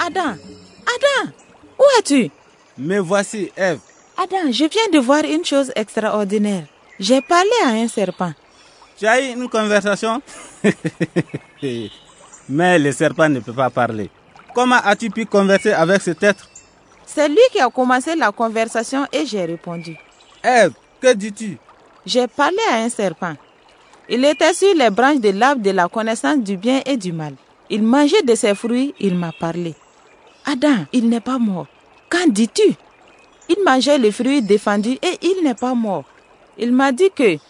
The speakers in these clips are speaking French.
Adam, Adam, où es-tu? Me voici, Ève. Adam, je viens de voir une chose extraordinaire. J'ai parlé à un serpent. Tu as eu une conversation? Mais le serpent ne peut pas parler. Comment as-tu pu converser avec cet être? C'est lui qui a commencé la conversation et j'ai répondu. Ève, que dis-tu? J'ai parlé à un serpent. Il était sur les branches de l'arbre de la connaissance du bien et du mal. Il mangeait de ses fruits, il m'a parlé. Adam, il n'est pas mort. Qu'en dis-tu? Il mangeait les fruits défendus et il n'est pas mort. Il m'a dit que...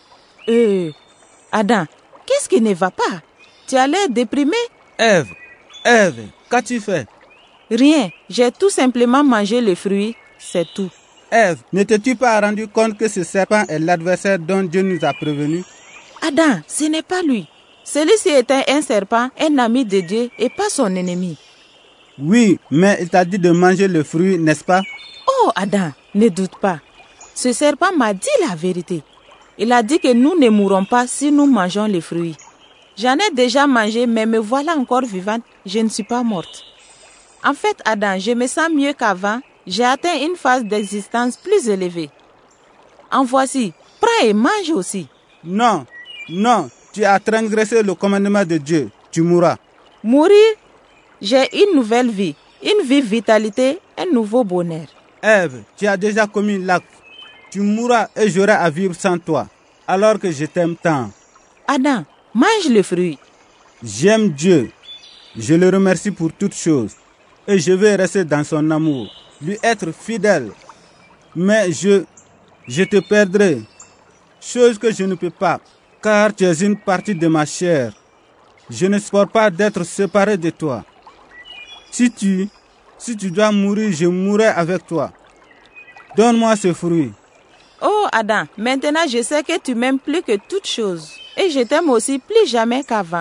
Adam, qu'est-ce qui ne va pas? Tu as l'air déprimé? Ève, qu'as-tu fait? Rien, j'ai tout simplement mangé les fruits, c'est tout. Ève, ne t'es-tu pas rendu compte que ce serpent est l'adversaire dont Dieu nous a prévenus? Adam, ce n'est pas lui. Celui-ci était un serpent, un ami de Dieu et pas son ennemi. Oui, mais il t'a dit de manger le fruit, n'est-ce pas? Oh Adam, ne doute pas. Ce serpent m'a dit la vérité. Il a dit que nous ne mourrons pas si nous mangeons les fruits. J'en ai déjà mangé, mais me voilà encore vivante. Je ne suis pas morte. En fait, Adam, je me sens mieux qu'avant. J'ai atteint une phase d'existence plus élevée. En voici, prends et mange aussi. Non, tu as transgressé le commandement de Dieu. Tu mourras. Mourir? J'ai une nouvelle vie, une vie vitalité, un nouveau bonheur. Ève, tu as déjà commis l'acte. Tu mourras et j'aurai à vivre sans toi, alors que je t'aime tant. Adam, mange le fruit. J'aime Dieu. Je le remercie pour toutes choses. Et je vais rester dans son amour, lui être fidèle. Mais je te perdrai, chose que je ne peux pas, car tu es une partie de ma chair. Je ne supporte pas d'être séparé de toi. Si tu dois mourir, je mourrai avec toi. Donne-moi ce fruit. Oh Adam, maintenant je sais que tu m'aimes plus que toute chose. Et je t'aime aussi plus jamais qu'avant.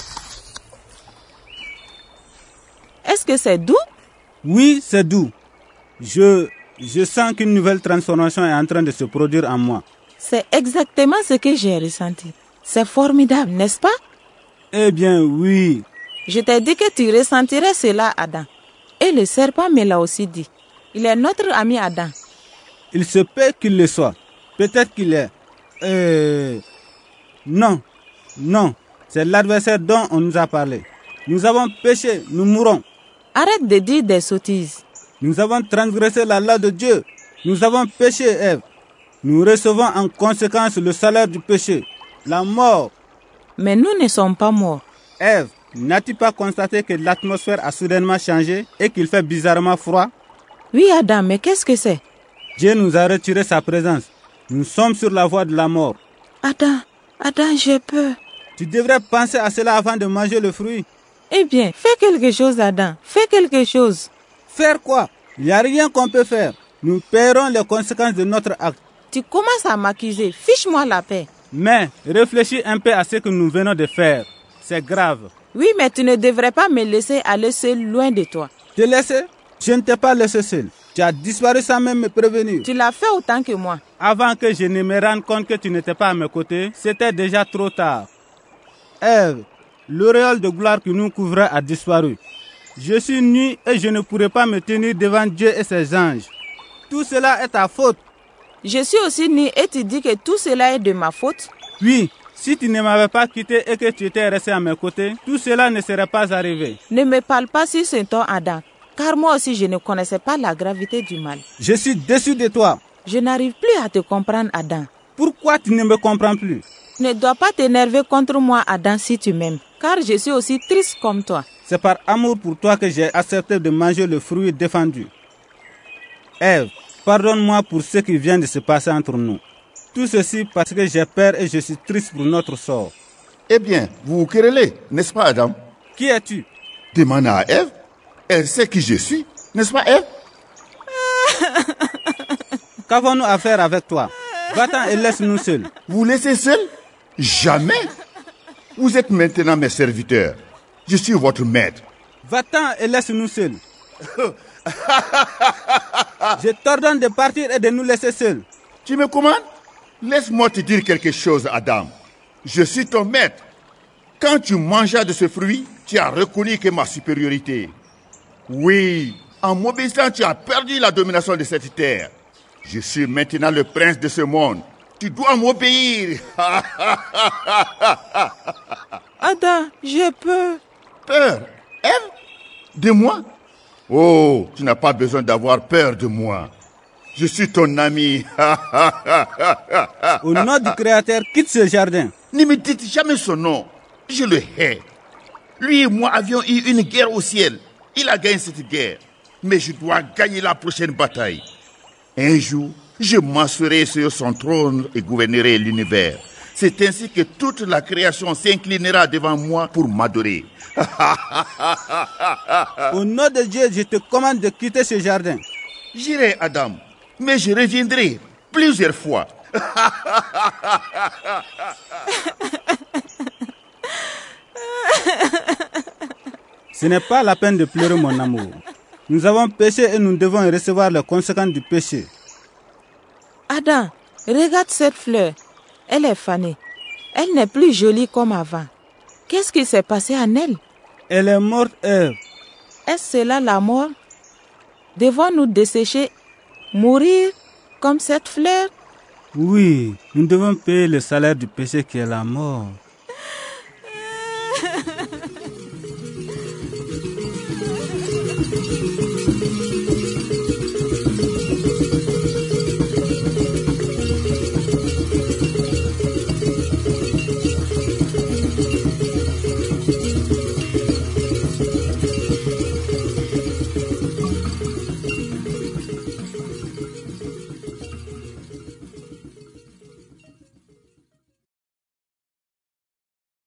Est-ce que c'est doux? Oui, c'est doux. Je sens qu'une nouvelle transformation est en train de se produire en moi. C'est exactement ce que j'ai ressenti. C'est formidable, n'est-ce pas? Eh bien, oui. Je t'ai dit que tu ressentirais cela, Adam. Et le serpent me l'a aussi dit. Il est notre ami Adam. Il se peut qu'il le soit. Peut-être qu'il est... Non, c'est l'adversaire dont on nous a parlé. Nous avons péché, nous mourrons. Arrête de dire des sottises. Nous avons transgressé la loi de Dieu. Nous avons péché, Ève. Nous recevons en conséquence le salaire du péché, la mort. Mais nous ne sommes pas morts. Ève, n'as-tu pas constaté que l'atmosphère a soudainement changé et qu'il fait bizarrement froid? Oui, Adam, mais qu'est-ce que c'est? Dieu nous a retiré sa présence. Nous sommes sur la voie de la mort. Adam, j'ai peur. Tu devrais penser à cela avant de manger le fruit. Eh bien, fais quelque chose, Adam. Fais quelque chose. Faire quoi? Il n'y a rien qu'on peut faire. Nous paierons les conséquences de notre acte. Tu commences à m'accuser. Fiche-moi la paix. Mais réfléchis un peu à ce que nous venons de faire. C'est grave. Oui, mais tu ne devrais pas me laisser aller seul loin de toi. Te laisser? Je ne t'ai pas laissé seul. Tu as disparu sans même me prévenir. Tu l'as fait autant que moi. Avant que je ne me rende compte que tu n'étais pas à mes côtés, c'était déjà trop tard. Ève, l'auréole de gloire qui nous couvrait a disparu. Je suis nu et je ne pourrai pas me tenir devant Dieu et ses anges. Tout cela est ta faute. Je suis aussi nu et tu dis que tout cela est de ma faute? Oui, si tu ne m'avais pas quitté et que tu étais resté à mes côtés, tout cela ne serait pas arrivé. Ne me parle pas sur ce ton, Adam. Car moi aussi, je ne connaissais pas la gravité du mal. Je suis déçu de toi. Je n'arrive plus à te comprendre, Adam. Pourquoi tu ne me comprends plus? Tu ne dois pas t'énerver contre moi, Adam, si tu m'aimes. Car je suis aussi triste comme toi. C'est par amour pour toi que j'ai accepté de manger le fruit défendu. Ève, pardonne-moi pour ce qui vient de se passer entre nous. Tout ceci parce que j'ai peur et je suis triste pour notre sort. Eh bien, vous vous querellez, n'est-ce pas, Adam? Qui es-tu? Demande à Ève. Elle sait qui je suis, n'est-ce pas, Ève? Qu'avons-nous à faire avec toi? Va-t'en et laisse-nous seuls. Vous laissez seuls? Jamais. Vous êtes maintenant mes serviteurs. Je suis votre maître. Va-t'en et laisse-nous seuls. Je t'ordonne de partir et de nous laisser seuls. Tu me commandes? Laisse-moi te dire quelque chose, Adam. Je suis ton maître. Quand tu mangeas de ce fruit, tu as reconnu que ma supériorité. Oui, en m'obéissant, tu as perdu la domination de cette terre. Je suis maintenant le prince de ce monde. Tu dois m'obéir. Adam, j'ai peur. Peur? Ève? De moi? Oh, tu n'as pas besoin d'avoir peur de moi. Je suis ton ami. Au nom du Créateur, quitte ce jardin. Ne me dites jamais son nom. Je le hais. Lui et moi avions eu une guerre au ciel. Il a gagné cette guerre. Mais je dois gagner la prochaine bataille. Un jour, je m'asseoirai sur son trône et gouvernerai l'univers. C'est ainsi que toute la création s'inclinera devant moi pour m'adorer. Au nom de Dieu, je te commande de quitter ce jardin. J'irai, Adam, mais je reviendrai plusieurs fois. Ce n'est pas la peine de pleurer, mon amour. Nous avons péché et nous devons recevoir les conséquences du péché. Adam, regarde cette fleur. Elle est fanée. Elle n'est plus jolie comme avant. Qu'est-ce qui s'est passé en elle? Elle est morte, Ève. Est-ce cela la mort? Devons-nous dessécher, mourir comme cette fleur? Oui, nous devons payer le salaire du péché qui est la mort.